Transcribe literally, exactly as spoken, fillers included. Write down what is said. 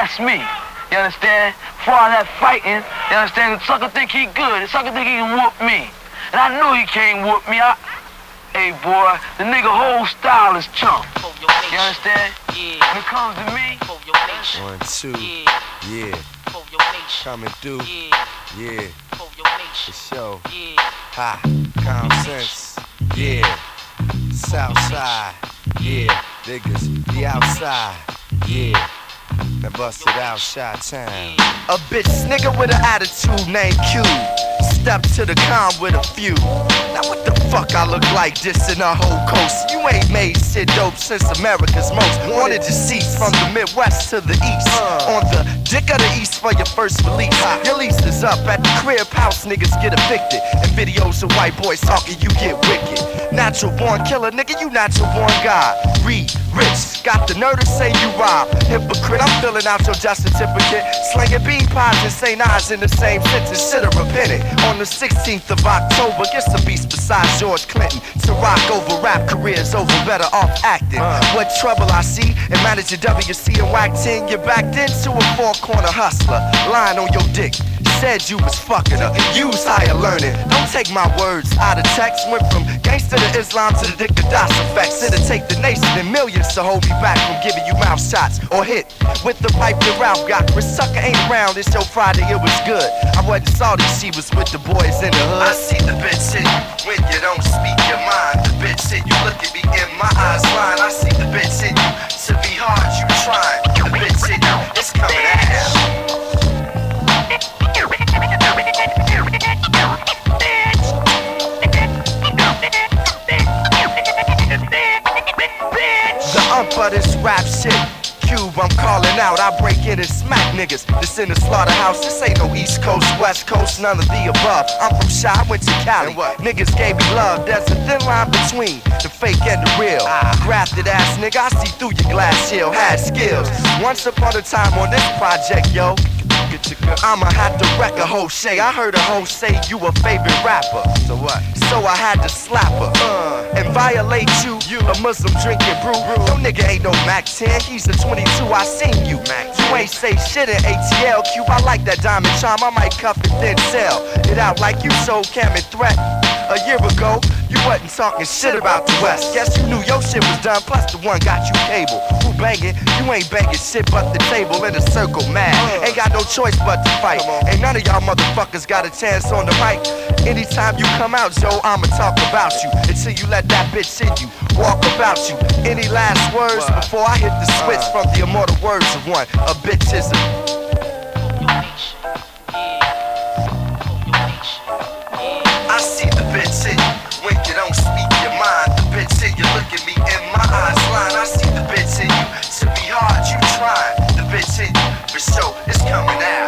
That's me. You understand? Before all that fighting, you understand? The sucker think he good. The sucker think he can whoop me. And I knew he can't whoop me. I, hey, boy, the nigga whole style is chump. You understand? Yeah. When it comes to me, one, two, yeah. Coming through, yeah. For sure. Ha, common sense, yeah. Southside, yeah. Niggas, the outside, yeah. Now bust it out, Shot Town. A bitch nigga with an attitude named Q. Step to the con with a few. Now what the fuck I look like dissing the whole coast? You ain't made shit dope since America's most wanted to cease. From the Midwest to the East, uh. on the dick of the East for your first release. Your lease is up at the crib house, niggas get evicted. And videos of white boys talking, you get wicked. Natural born killer, nigga, you natural born God. Read, rich, got the nerve to say you rob. Hypocrite, I'm filling out your death certificate. Slinging bean pies and Saint Ives in the same sentence. Should've repented. On the sixteenth of October, get some beats besides George Clinton. To rock over rap careers over better off acting. Uh. What trouble I see in managing W C and whack ten. You're backed into a four-corner hustler. Lying on your dick. Said you was fucking her. Use higher learning. Don't take my words out of text. Went from gangster to Islam to the Dick of Das effects. It'll take the nation and millions to hold me back from giving you mouth shots or hit with the pipe your Ralph got. Rich sucker ain't around. It's your Friday, it was good. I wasn't salty, she was with the boys in the hood. I see the bitch in you when you don't speak your mind. The bitch in you look at me in my eyes line. I see the bitch in you. To be hard, you trying. The bitch in you, it's coming at you. For this rap shit, Cube, I'm calling out. I break in and smack niggas. This in the slaughterhouse. This ain't no East Coast, West Coast, none of the above. I'm from Chi, went to Cali. Niggas gave me love. There's a thin line between the fake and the real. Ah. Grafted ass nigga, I see through your glass hill. Had skills. Once upon a time on this project, yo. I'ma have to wreck a whole shay. I heard a hoe say you a favorite rapper. So what? So I had to slap her uh, and violate you. You a Muslim drinking brew. No nigga ain't no Mac ten. He's a twenty-two. I seen you. Mac you ain't say shit in A T L. Cube, I like that diamond charm. I might cuff it then sell it out like you sold Cam and Threat a year ago. You wasn't talking shit about the West. Guess you knew your shit was done. Plus the one got you cable. Who banging? You ain't banging shit but the table in a circle, mad. Ain't got no choice but to fight. Ain't none of y'all motherfuckers got a chance on the mic. Anytime you come out, Joe, I'ma talk about you until you let that bitch in you. Walk about you. Any last words before I hit the switch from the immortal words of one? A bitch is a. I see the bitch in you when you don't speak your mind. The bitch in you look at me in my eyes line. I see the bitch in you. To be hard, you trying. The bitch in you, for sure, it's coming out.